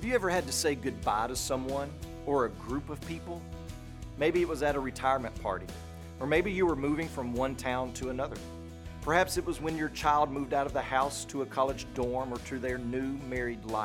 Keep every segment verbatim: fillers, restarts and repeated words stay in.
Have you ever had to say goodbye to someone or a group of people? Maybe it was at a retirement party, or maybe you were moving from one town to another. Perhaps it was when your child moved out of the house to a college dorm or to their new married life.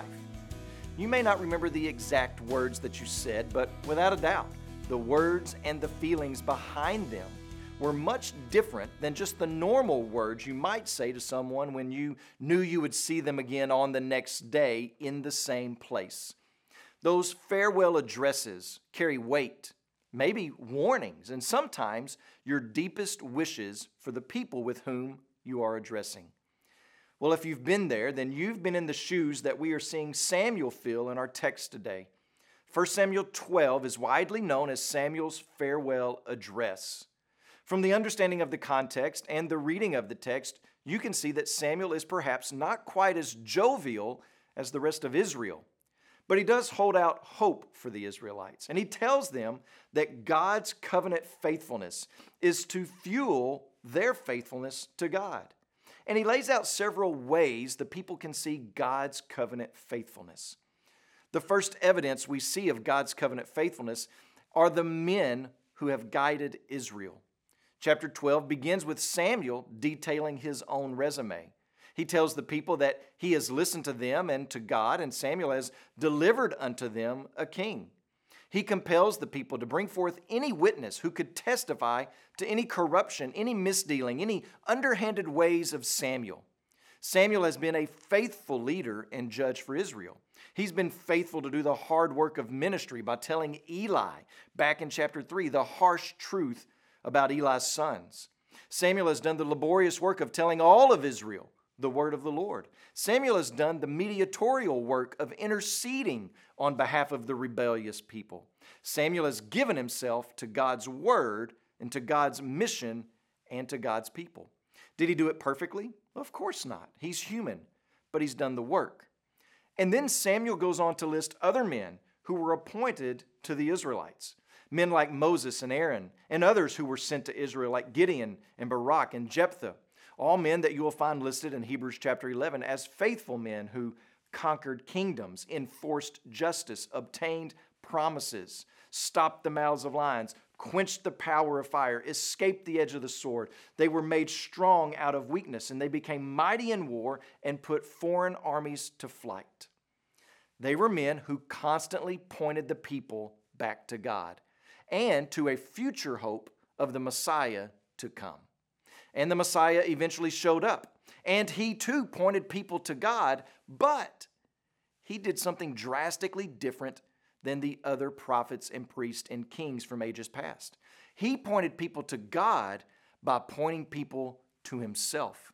You may not remember the exact words that you said, but without a doubt, the words and the feelings behind them were much different than just the normal words you might say to someone when you knew you would see them again on the next day in the same place. Those farewell addresses carry weight, maybe warnings, and sometimes your deepest wishes for the people with whom you are addressing. Well, if you've been there, then you've been in the shoes that we are seeing Samuel fill in our text today. First Samuel twelve is widely known as Samuel's farewell address. From the understanding of the context and the reading of the text, you can see that Samuel is perhaps not quite as jovial as the rest of Israel. But he does hold out hope for the Israelites, and he tells them that God's covenant faithfulness is to fuel their faithfulness to God. And he lays out several ways the people can see God's covenant faithfulness. The first evidence we see of God's covenant faithfulness are the men who have guided Israel. Chapter twelve begins with Samuel detailing his own resume. He tells the people that he has listened to them and to God, and Samuel has delivered unto them a king. He compels the people to bring forth any witness who could testify to any corruption, any misdealing, any underhanded ways of Samuel. Samuel has been a faithful leader and judge for Israel. He's been faithful to do the hard work of ministry by telling Eli, back in chapter three, the harsh truth about Eli's sons. Samuel has done the laborious work of telling all of Israel the word of the Lord. Samuel has done the mediatorial work of interceding on behalf of the rebellious people. Samuel has given himself to God's word and to God's mission and to God's people. Did he do it perfectly? Of course not. He's human, but he's done the work. And then Samuel goes on to list other men who were appointed to the Israelites. Men like Moses and Aaron, and others who were sent to Israel like Gideon and Barak and Jephthah. All men that you will find listed in Hebrews chapter eleven as faithful men who conquered kingdoms, enforced justice, obtained promises, stopped the mouths of lions, quenched the power of fire, escaped the edge of the sword. They were made strong out of weakness, and they became mighty in war and put foreign armies to flight. They were men who constantly pointed the people back to God and to a future hope of the Messiah to come. And the Messiah eventually showed up, and he too pointed people to God, but he did something drastically different than the other prophets and priests and kings from ages past. He pointed people to God by pointing people to himself.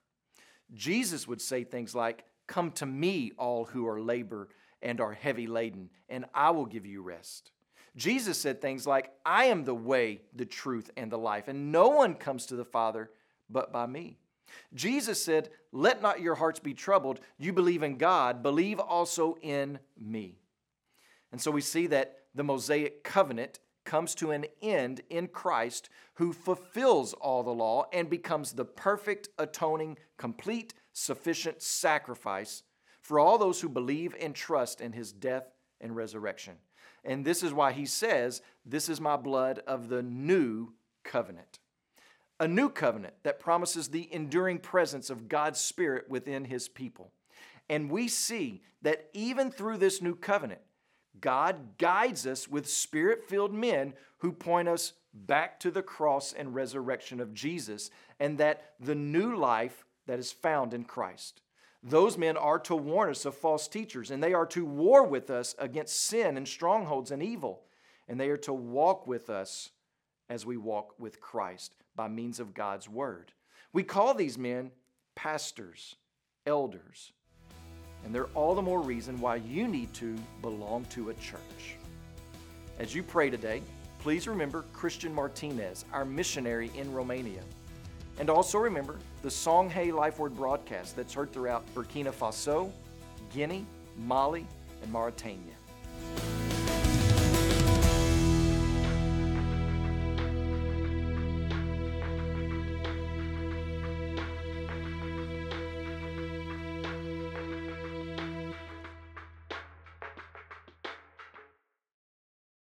Jesus would say things like, "Come to me, all who are labor and are heavy laden, and I will give you rest." Jesus said things like, "I am the way, the truth, and the life, and no one comes to the Father but by me." Jesus said, "Let not your hearts be troubled. You believe in God, believe also in me." And so we see that the Mosaic covenant comes to an end in Christ, who fulfills all the law and becomes the perfect, atoning, complete, sufficient sacrifice for all those who believe and trust in his death and resurrection. And this is why he says, "This is my blood of the new covenant." A new covenant that promises the enduring presence of God's Spirit within his people. And we see that even through this new covenant, God guides us with Spirit-filled men who point us back to the cross and resurrection of Jesus and that the new life that is found in Christ. Those men are to warn us of false teachers, and they are to war with us against sin and strongholds and evil. And they are to walk with us as we walk with Christ by means of God's word. We call these men pastors, elders, and they're all the more reason why you need to belong to a church. As you pray today, please remember Christian Martinez, our missionary in Romania. And also remember the Songhay Life Word broadcast that's heard throughout Burkina Faso, Guinea, Mali, and Mauritania.